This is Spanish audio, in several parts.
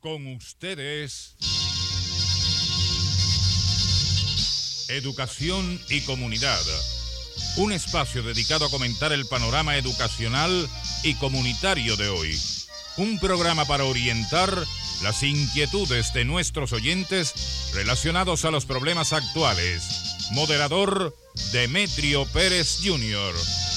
Con ustedes, Educación y Comunidad, un espacio dedicado a comentar el panorama educacional y comunitario de hoy. Un programa para orientar las inquietudes de nuestros oyentes relacionados a los problemas actuales. Moderador, Demetrio Pérez Jr.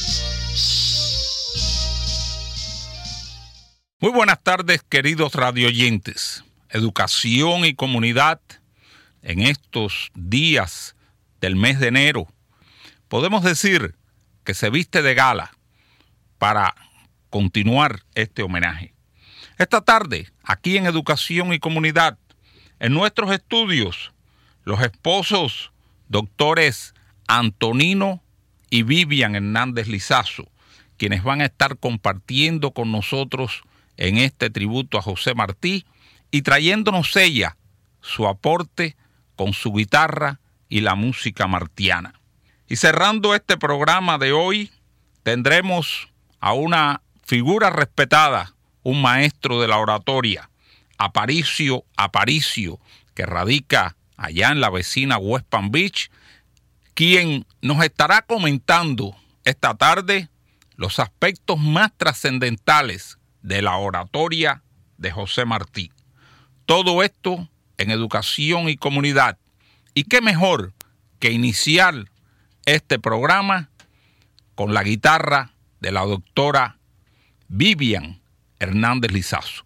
Muy buenas tardes, queridos radioyentes. Educación y comunidad en estos días del mes de enero. Podemos decir que se viste de gala para continuar este homenaje. Esta tarde, aquí en Educación y Comunidad, en nuestros estudios, los esposos doctores Antonino y Vivian Hernández Lizazo, quienes van a estar compartiendo con nosotros en este tributo a José Martí y trayéndonos ella su aporte con su guitarra y la música martiana. Y cerrando este programa de hoy, tendremos a una figura respetada, un maestro de la oratoria, Aparicio, que radica allá en la vecina West Palm Beach, quien nos estará comentando esta tarde los aspectos más trascendentales de la oratoria de José Martí. Todo esto en Educación y Comunidad. Y qué mejor que iniciar este programa con la guitarra de la doctora Vivian Hernández Lizazo.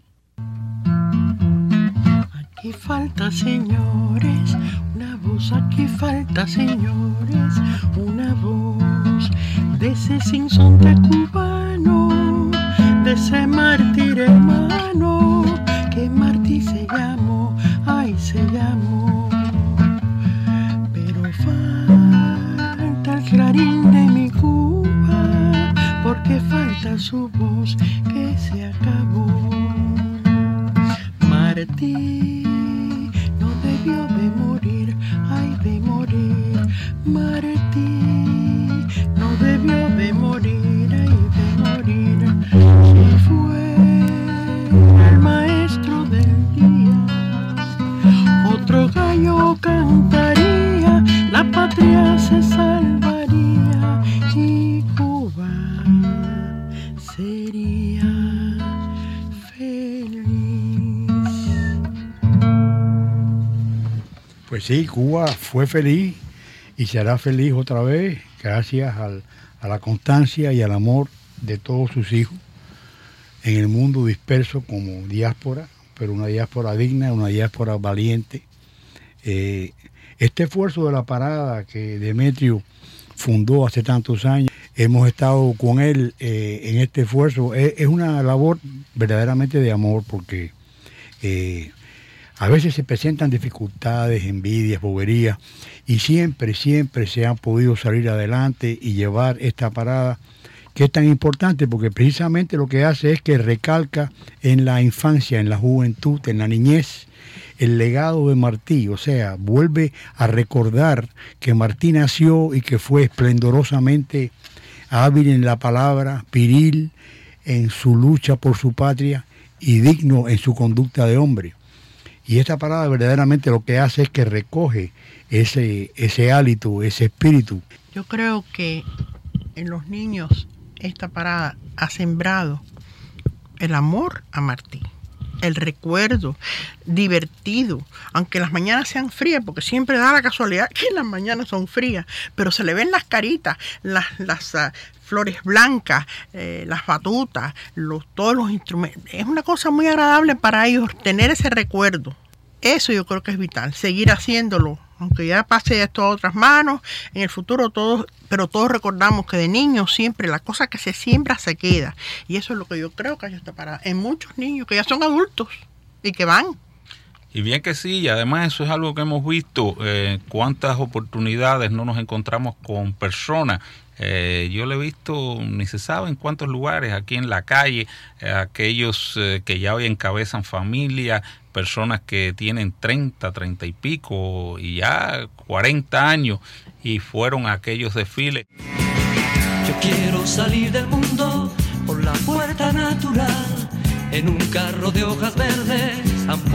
Aquí falta, señores, una voz, aquí falta, señores, una voz de ese sinsonte cubano, de ese mártir hermano, que Martí se llamó, ay se llamó. Pero falta el clarín de mi Cuba, porque falta su voz que se acabó. Martí no debió de morir, ay de morir. Martí no debió de morir, ay de morir. Si fue el maestro del día, otro gallo cantaría, la patria se salvaría y Cuba sería feliz. Pues sí, Cuba fue feliz y será feliz otra vez gracias a la constancia y al amor de todos sus hijos en el mundo disperso como diáspora, pero una diáspora digna, una diáspora valiente. Este esfuerzo de la parada que Demetrio fundó hace tantos años, hemos estado con él en este esfuerzo. Es una labor verdaderamente de amor porque a veces se presentan dificultades, envidias, boberías, y siempre se han podido salir adelante y llevar esta parada que es tan importante porque precisamente lo que hace es que recalca en la infancia, en la juventud, en la niñez, el legado de Martí. O sea, vuelve a recordar que Martí nació y que fue esplendorosamente hábil en la palabra, viril en su lucha por su patria y digno en su conducta de hombre. Y esta parada verdaderamente lo que hace es que recoge ese hálito, ese espíritu. Yo creo que en los niños esta parada ha sembrado el amor a Martí, el recuerdo divertido, aunque las mañanas sean frías, porque siempre da la casualidad que las mañanas son frías, pero se le ven las caritas, las flores blancas, las batutas, todos los instrumentos. Es una cosa muy agradable para ellos tener ese recuerdo. Eso yo creo que es vital, seguir haciéndolo, aunque ya pase esto a otras manos, en el futuro todos recordamos que de niños siempre la cosa que se siembra se queda. Y eso es lo que yo creo que hay esta parada en muchos niños que ya son adultos y que van. Y bien que sí, y además eso es algo que hemos visto, cuántas oportunidades no nos encontramos con personas. Yo lo he visto, ni se sabe en cuántos lugares, aquí en la calle, aquellos que ya hoy encabezan familia, personas que tienen 30 y pico y ya 40 años y fueron a aquellos desfiles. Yo quiero salir del mundo por la puerta natural, en un carro de hojas verdes, amor.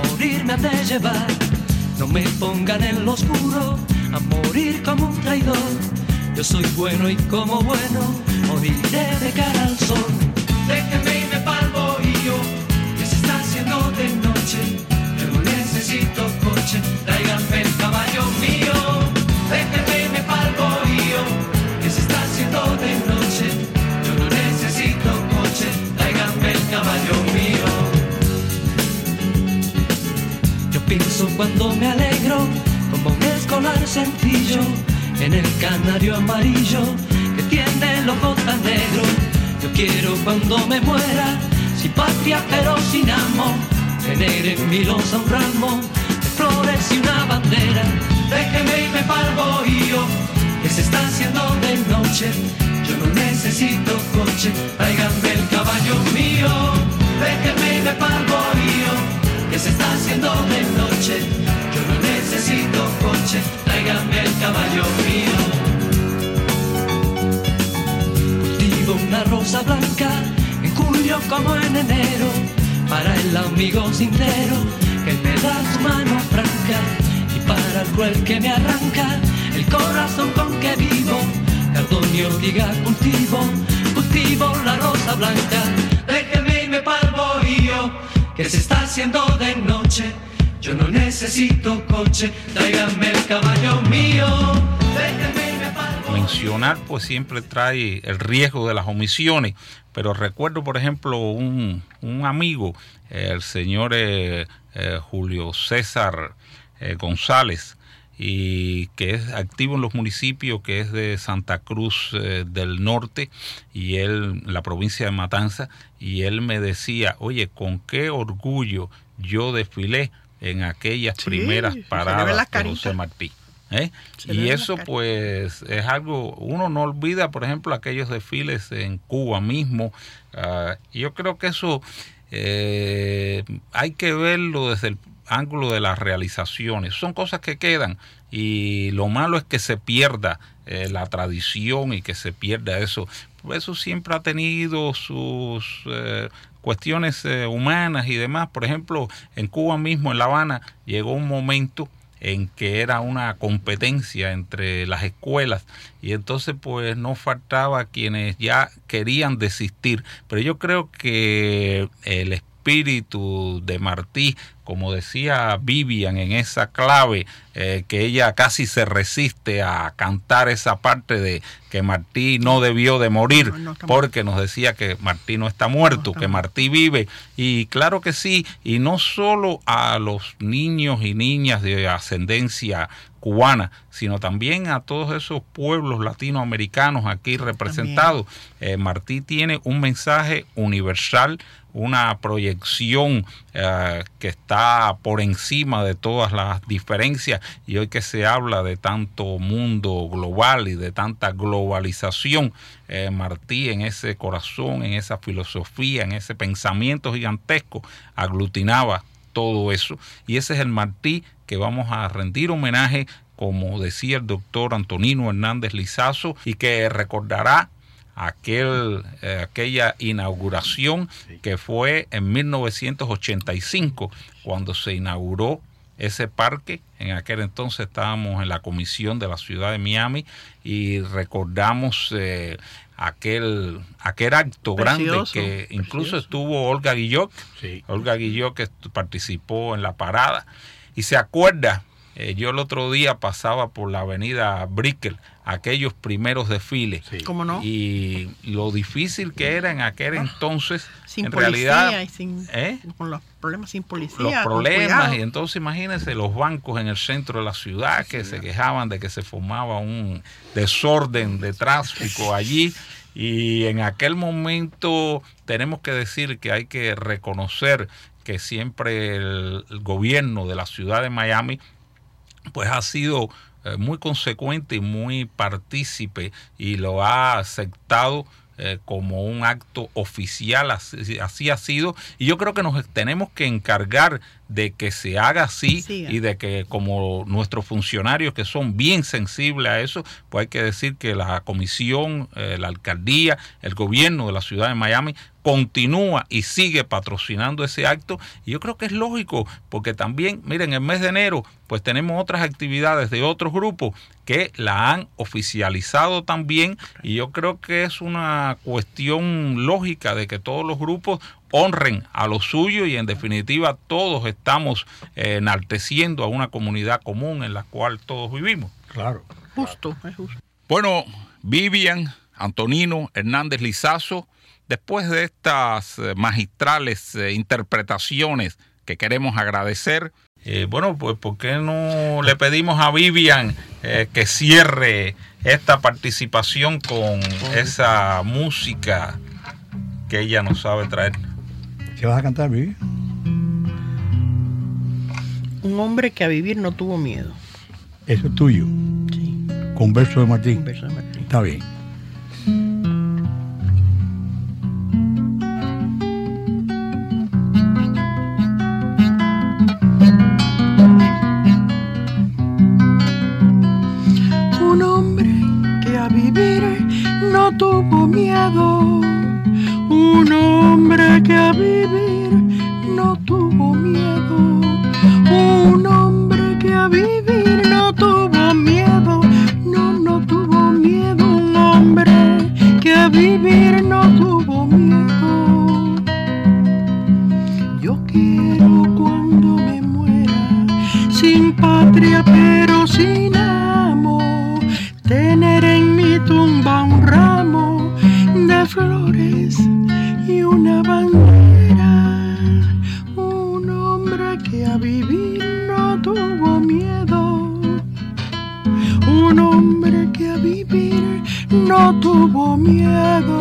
me han de llevar. No me pongan en lo oscuro a morir como un traidor. Yo soy bueno y como bueno moriré de cara al sol. Déjenme irme pa'l bohío, que se está haciendo de noche. Yo no necesito coche, tráiganme el caballo mío. Déjenme irme pa'l bohío, que se está haciendo de noche. Yo no necesito coche, tráiganme el caballo mío. Yo pienso cuando me alegro, como un escolar sencillo, en el canario amarillo que tiene el ojo tan negro. Yo quiero cuando me muera, sin patria pero sin amo, tener en mi losa un ramo de flores y una bandera. Déjeme irme pa'l bohío, que se está haciendo de noche. Yo no necesito coche, tráiganme el caballo mío. Déjeme irme pa'l bohío, que se está haciendo de noche. Yo no necesito coche, tráiganme el caballo mío. Cultivo una rosa blanca en julio como en enero, para el amigo sincero que me da su mano franca, y para el cruel que me arranca el corazón con que vivo. Cardonio diga cultivo la rosa blanca. Déjeme irme pa'l bohío, que se está haciendo de noche. Yo no necesito coche, tráiganme el caballo mío. Déjenme irme pa'l bohío. Mencionar pues siempre trae el riesgo de las omisiones, pero recuerdo por ejemplo un amigo, el señor Julio César González, y que es activo en los municipios, que es de Santa Cruz del Norte, y él, la provincia de Matanza, y él me decía, oye, con qué orgullo yo desfilé en aquellas primeras paradas de José Martí. Y eso pues es algo, uno no olvida, por ejemplo, aquellos desfiles en Cuba mismo. Yo creo que eso hay que verlo desde el ángulo de las realizaciones. Son cosas que quedan, y lo malo es que se pierda la tradición y que se pierda eso. Eso siempre ha tenido sus cuestiones humanas y demás. Por ejemplo, en Cuba mismo, en La Habana, llegó un momento en que era una competencia entre las escuelas, y entonces pues no faltaba quienes ya querían desistir. Pero yo creo que el espíritu de Martí, como decía Vivian en esa clave, que ella casi se resiste a cantar esa parte de que Martí no debió de morir, porque nos decía que Martí no está muerto, que Martí vive. Y claro que sí, y no solo a los niños y niñas de ascendencia cubana, sino también a todos esos pueblos latinoamericanos aquí representados. Martí tiene un mensaje universal, una proyección que está por encima de todas las diferencias, y hoy que se habla de tanto mundo global y de tanta globalización, Martí en ese corazón, en esa filosofía, en ese pensamiento gigantesco, aglutinaba todo eso, y ese es el Martí que vamos a rendir homenaje, como decía el doctor Antonino Hernández Lizazo, y que recordará aquella inauguración que fue en 1985, cuando se inauguró ese parque. En aquel entonces estábamos en la comisión de la ciudad de Miami, y recordamos aquel acto grande que incluso estuvo Olga Guillot, Olga Guillot, que participó en la parada. Y se acuerda, yo el otro día pasaba por la avenida Brickell, aquellos primeros desfiles. ¿Cómo no? Y lo difícil que era en aquel entonces, sin en policía, realidad, y con los problemas sin policía. Los problemas, y entonces imagínense los bancos en el centro de la ciudad que se quejaban de que se formaba un desorden de tráfico allí. Y en aquel momento tenemos que decir que hay que reconocer que siempre el gobierno de la ciudad de Miami pues ha sido muy consecuente y muy partícipe, y lo ha aceptado como un acto oficial. Así ha sido, y yo creo que nos tenemos que encargar de que se haga así, y de que, como nuestros funcionarios que son bien sensibles a eso, pues hay que decir que la comisión, la alcaldía, el gobierno de la ciudad de Miami continúa y sigue patrocinando ese acto. Y yo creo que es lógico, porque también, miren, el mes de enero, pues tenemos otras actividades de otros grupos que la han oficializado también, y yo creo que es una cuestión lógica de que todos los grupos honren a lo suyo, y en definitiva todos estamos enalteciendo a una comunidad común en la cual todos vivimos. Claro. Justo, es justo. Bueno, Vivian, Antonino, Hernández Lizazo, después de estas magistrales interpretaciones que queremos agradecer, bueno, pues ¿por qué no le pedimos a Vivian que cierre esta participación con esa música que ella nos sabe traer? ¿Qué vas a cantar, Vivi? Un hombre que a vivir no tuvo miedo. Eso es tuyo. Sí, Con verso de Martín. un verso de Martín. Está bien. Un hombre que a vivir no tuvo miedo. Un hombre que a vivir no tuvo miedo. Un hombre que a vivir no tuvo miedo. No tuvo miedo. Un hombre que a vivir no tuvo miedo. Yo quiero cuando me muera, sin patria pero sin amo, tener en mi tumba un ramo de flores y una bandera. Un hombre que a vivir no tuvo miedo. Un hombre que a vivir no tuvo miedo.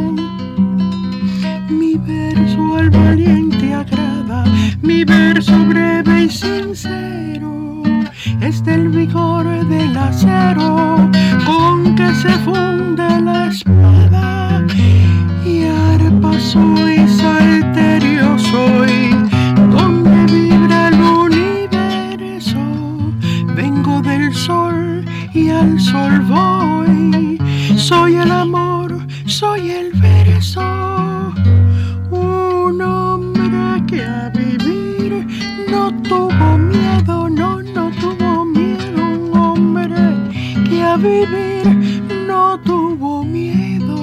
Mi verso al valiente agrada, mi verso breve y sincero, es del vigor del acero con que se funde la espada. Y arpa soy, salterio soy, donde vibra el universo. Vengo del sol y al sol voy. Soy el amor, soy el verso. Un hombre que a vivir no tuvo miedo, no tuvo miedo. Un hombre que a vivir no tuvo miedo.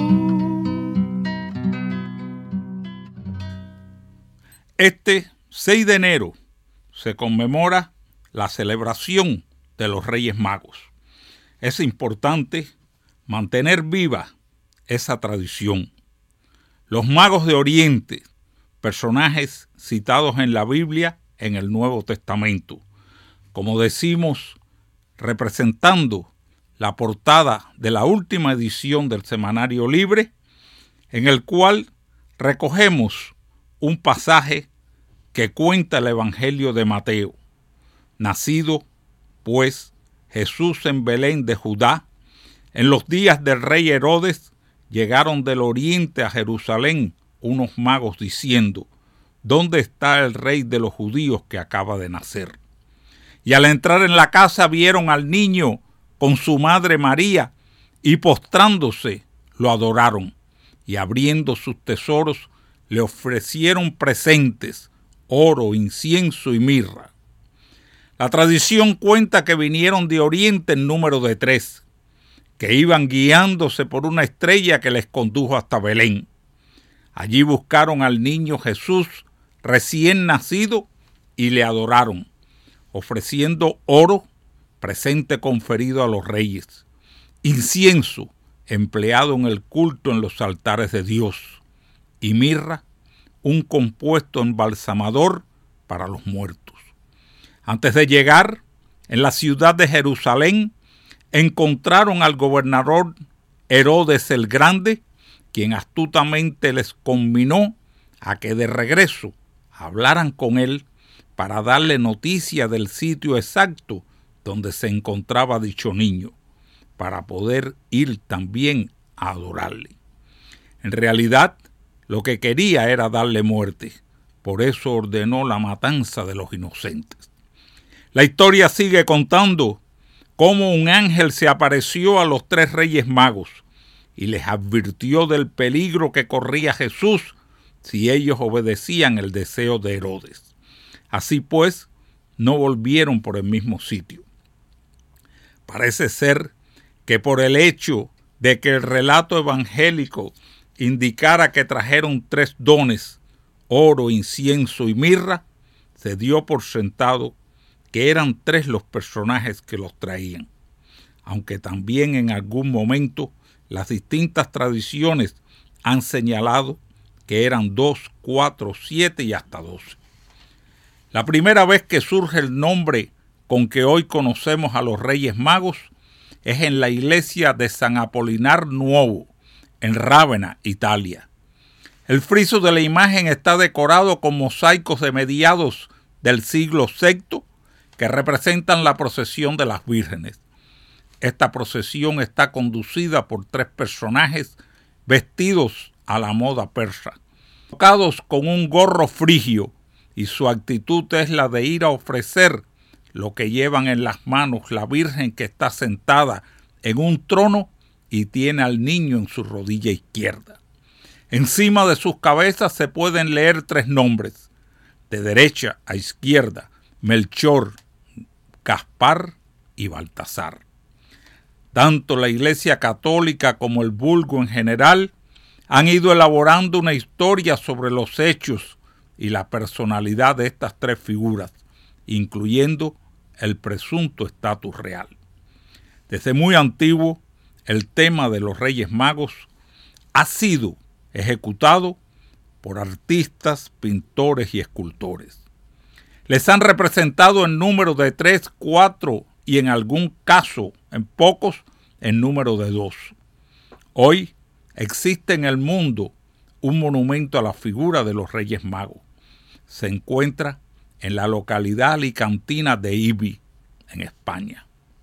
Este 6 de enero se conmemora la celebración de los Reyes Magos. Es importante mantener viva esa tradición. Los magos de Oriente, personajes citados en la Biblia en el Nuevo Testamento, como decimos, representando la portada de la última edición del Semanario Libre, en el cual recogemos un pasaje que cuenta el Evangelio de Mateo. Nacido, pues, Jesús en Belén de Judá, en los días del rey Herodes, llegaron del oriente a Jerusalén unos magos diciendo: ¿dónde está el rey de los judíos que acaba de nacer? Y al entrar en la casa vieron al niño con su madre María, y postrándose lo adoraron, y abriendo sus tesoros le ofrecieron presentes, oro, incienso y mirra. La tradición cuenta que vinieron de oriente en número de 3, que iban guiándose por una estrella que les condujo hasta Belén. Allí buscaron al niño Jesús recién nacido y le adoraron, ofreciendo oro, presente conferido a los reyes, incienso, empleado en el culto en los altares de Dios, y mirra, un compuesto embalsamador para los muertos. Antes de llegar, en la ciudad de Jerusalén, encontraron al gobernador Herodes el Grande, quien astutamente les conminó a que de regreso hablaran con él para darle noticia del sitio exacto donde se encontraba dicho niño, para poder ir también a adorarle. En realidad, lo que quería era darle muerte, por eso ordenó la matanza de los inocentes. La historia sigue contando cómo un ángel se apareció a los 3 reyes magos y les advirtió del peligro que corría Jesús si ellos obedecían el deseo de Herodes. Así pues, no volvieron por el mismo sitio. Parece ser que por el hecho de que el relato evangélico indicara que trajeron 3 dones, oro, incienso y mirra, se dio por sentado que eran 3 los personajes que los traían, aunque también en algún momento las distintas tradiciones han señalado que eran 2, 4, 7 y hasta 12. La primera vez que surge el nombre con que hoy conocemos a los Reyes Magos es en la iglesia de San Apolinar Nuovo, en Rávena, Italia. El friso de la imagen está decorado con mosaicos de mediados del siglo VI que representan la procesión de las vírgenes. Esta procesión está conducida por 3 personajes vestidos a la moda persa, tocados con un gorro frigio, y su actitud es la de ir a ofrecer lo que llevan en las manos la Virgen, que está sentada en un trono y tiene al niño en su rodilla izquierda. Encima de sus cabezas se pueden leer 3 nombres, de derecha a izquierda: Melchor, Gaspar y Baltasar. Tanto la Iglesia Católica como el vulgo en general han ido elaborando una historia sobre los hechos y la personalidad de estas 3 figuras, incluyendo el presunto estatus real. Desde muy antiguo, el tema de los Reyes Magos ha sido ejecutado por artistas, pintores y escultores. Les han representado en número de 3, 4 y en algún caso, en pocos, en número de 2. Hoy existe en el mundo un monumento a la figura de los Reyes Magos. Se encuentra en la localidad alicantina de Ibi, en España.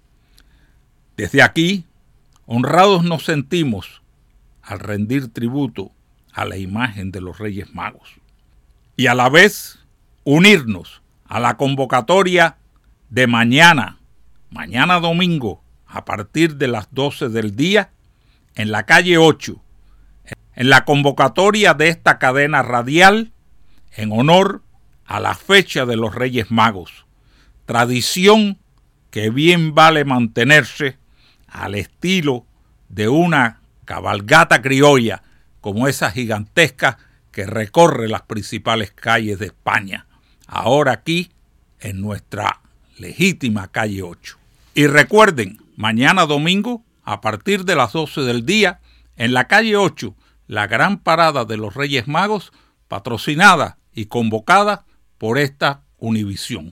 Desde aquí, honrados nos sentimos al rendir tributo a la imagen de los Reyes Magos y a la vez unirnos a la convocatoria de mañana domingo, a partir de las 12 del día, en la calle 8, en la convocatoria de esta cadena radial, en honor a la fecha de los Reyes Magos, tradición que bien vale mantenerse al estilo de una cabalgata criolla como esa gigantesca que recorre las principales calles de España, ahora aquí en nuestra legítima calle 8. Y recuerden, mañana domingo, a partir de las 12 del día, en la calle 8, la gran parada de los Reyes Magos, patrocinada y convocada por esta Univisión.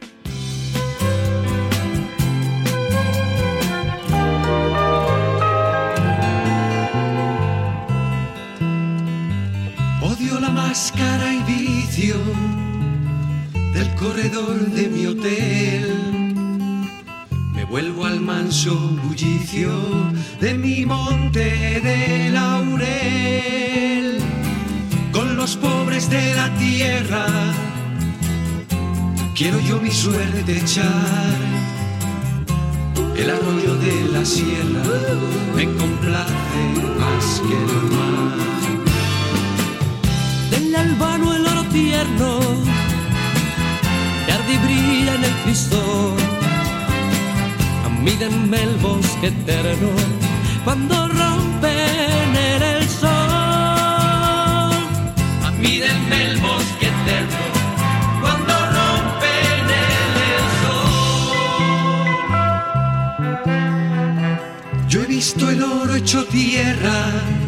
Odio la máscara y vicio del corredor de mi hotel. Me vuelvo al manso bullicio de mi monte de laurel. Con los pobres de la tierra quiero yo mi suerte echar. El arroyo de la sierra me complace más que el mar. Del albano el oro tierno que arde y brilla en el Cristo. Mídenme el bosque eterno cuando rompen el sol. Mídenme el bosque eterno cuando rompen el sol. Yo he visto el oro hecho tierra,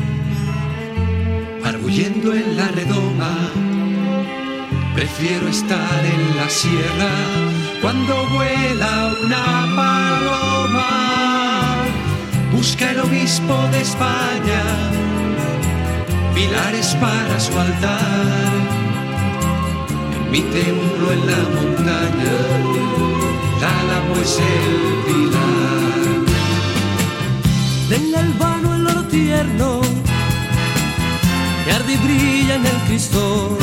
arguyendo en la redoma. Prefiero estar en la sierra cuando vuela una paloma. Busca el obispo de España pilares para su altar. En mi templo en la montaña, el álamo es el pilar. Del albano el oro tierno que arde y brilla en el Cristo.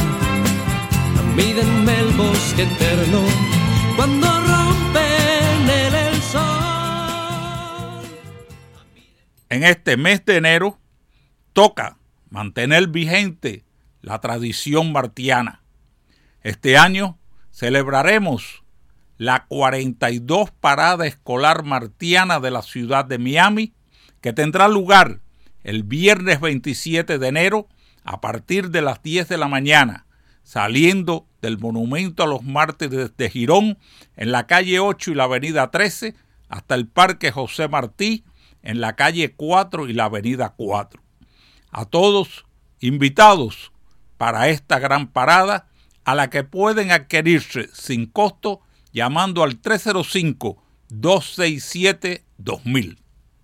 Mídenme el bosque eterno cuando rompen el sol. En este mes de enero toca mantener vigente la tradición martiana. Este año celebraremos la 42 Parada Escolar Martiana de la ciudad de Miami, que tendrá lugar el viernes 27 de enero a partir de las 10 de la mañana, saliendo del Monumento a los Mártires de Girón en la calle 8 y la avenida 13 hasta el Parque José Martí en la calle 4 y la avenida 4. A todos invitados para esta gran parada, a la que pueden adquirirse sin costo llamando al 305-267-2000.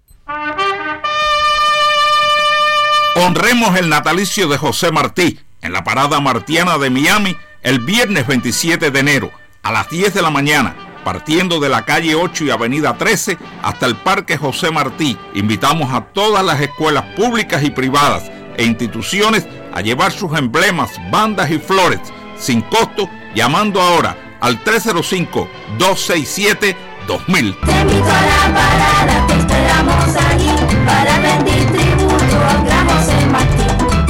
Honremos el natalicio de José Martí en la Parada Martiana de Miami el viernes 27 de enero a las 10 de la mañana, partiendo de la calle 8 y avenida 13 hasta el Parque José Martí. Invitamos a todas las escuelas públicas y privadas e instituciones a llevar sus emblemas, bandas y flores sin costo, llamando ahora al 305-267-2000. Te invito a la parada, te esperamos allí para rendir tributo al gran José Martí.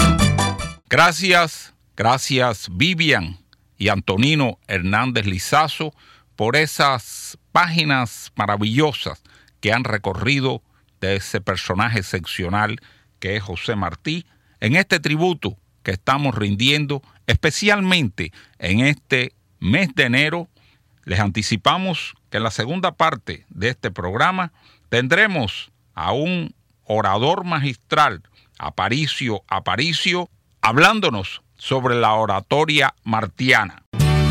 Gracias Vivian y Antonino Hernández Lizazo por esas páginas maravillosas que han recorrido de ese personaje excepcional que es José Martí en este tributo que estamos rindiendo especialmente en este mes de enero. Les anticipamos que en la segunda parte de este programa tendremos a un orador magistral, Aparicio, hablándonos sobre la oratoria martiana.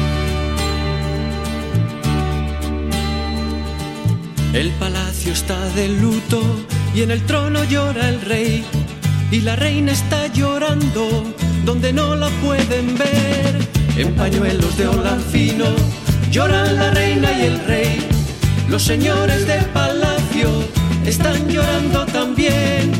El palacio está de luto y en el trono llora el rey, y la reina está llorando donde no la pueden ver. En pañuelos de holán fino lloran la reina y el rey. Los señores del palacio están llorando también.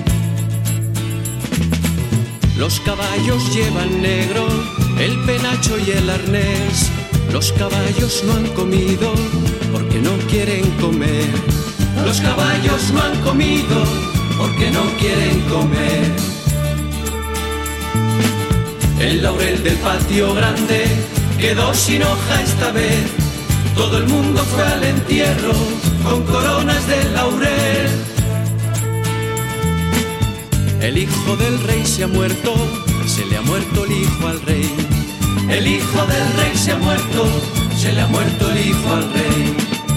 Los caballos llevan negro, el penacho y el arnés. Los caballos no han comido porque no quieren comer. Los caballos no han comido porque no quieren comer. El laurel del patio grande quedó sin hoja esta vez. Todo el mundo fue al entierro con coronas de laurel. El hijo del rey se ha muerto, se le ha muerto el hijo al rey. El hijo del rey se ha muerto, se le ha muerto el hijo al rey.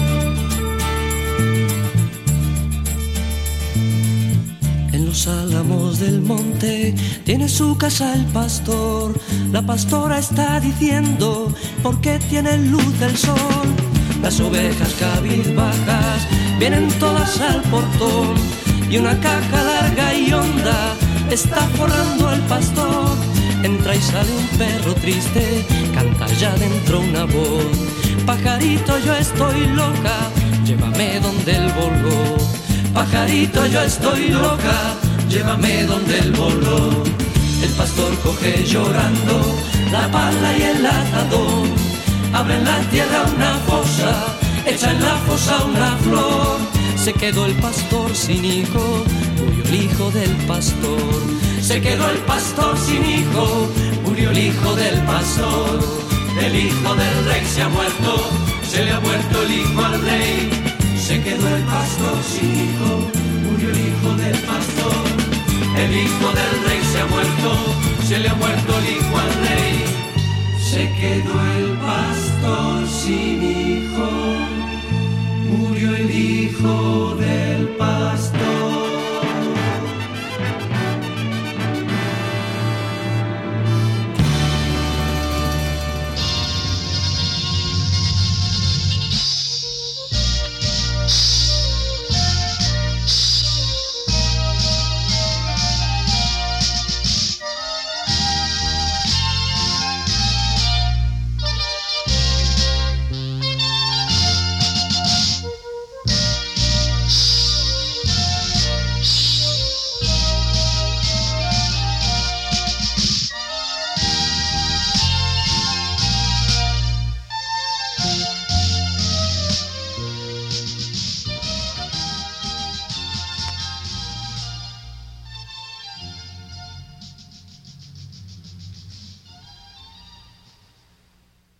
En los álamos del monte tiene su casa el pastor. La pastora está diciendo ¿por qué tiene luz del sol? Las ovejas cabizbajas vienen todas al portón, y una caja larga y honda está forrando al pastor. Entra y sale un perro triste, canta allá dentro una voz. Pajarito, yo estoy loca, llévame donde el voló. Pajarito, yo estoy loca, llévame donde el voló. El pastor coge llorando la pala y el atadón. Abre en la tierra una fosa, echa en la fosa una flor. Se quedó el pastor sin hijo, murió el hijo del pastor. Se quedó el pastor sin hijo, murió el hijo del pastor. El hijo del rey se ha muerto, se le ha muerto el hijo al rey. Se quedó el pastor sin hijo, murió el hijo del pastor. El hijo del rey se ha muerto, se le ha muerto el hijo al rey. Se quedó el pastor sin hijo.